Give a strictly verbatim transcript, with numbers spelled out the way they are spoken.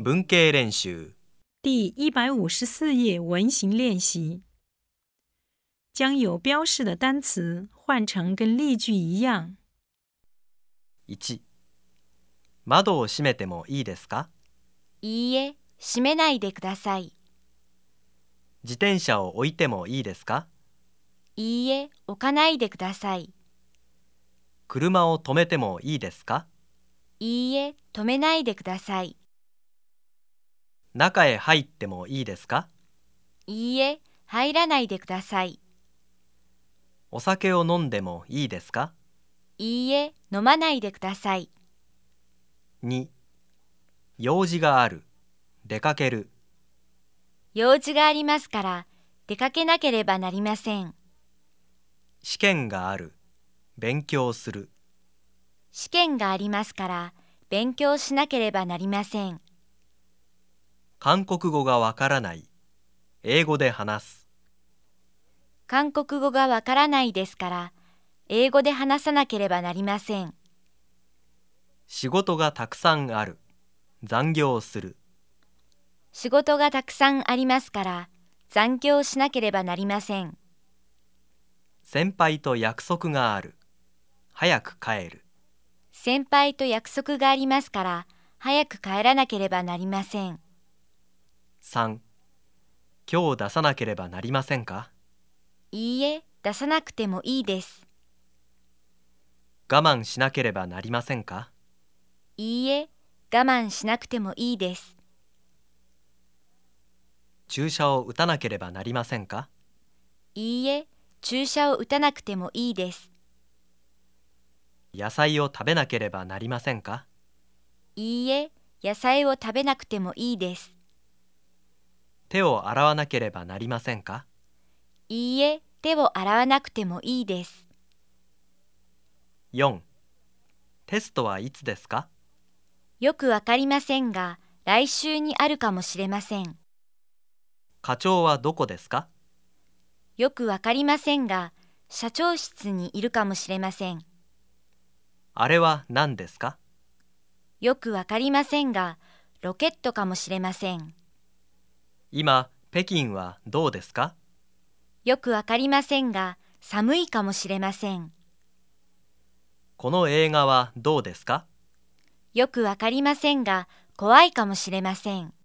文系練習第一百五十四页文型练习，将有标示的单词换成跟例句一样。 いち、窓を閉めてもいいですか？ いいえ、閉めないでください。 自転車を置いてもいいですか？ いいえ、置かないでください。 車を止めてもいいですか？ いいえ、止めないでください。 中へ入ってもいいですか？ いいえ、入らないでください。 お酒を飲んでもいいですか？ いいえ、飲まないでください。 に、用事がある、出かける。 用事がありますから出かけなければなりません。 試験がある、勉強する。 試験がありますから勉強しなければなりません。 韓国語がわからない、英語で話す。 韓国語がわからないですから英語で話さなければなりません。 仕事がたくさんある、残業する。 仕事がたくさんありますから残業しなければなりません。 先輩と約束がある、早く帰る。 先輩と約束がありますから早く帰らなければなりません。 さん、今日出さなければなりませんか？ いいえ、出さなくてもいいです。 我慢しなければなりませんか？ いいえ、我慢しなくてもいいです。 注射を打たなければなりませんか？ いいえ、注射を打たなくてもいいです。 野菜を食べなければなりませんか？ いいえ、野菜を食べなくてもいいです。 手を洗わなければなりませんか？ いいえ、手を洗わなくてもいいです。 よん、テストはいつですか？ よくわかりませんが、来週にあるかもしれません。 課長はどこですか？ よくわかりませんが、社長室にいるかもしれません。 あれは何ですか？ よくわかりませんが、ロケットかもしれません。 今、北京はどうですか？ よくわかりませんが、寒いかもしれません。 この映画はどうですか？ よくわかりませんが、怖いかもしれません。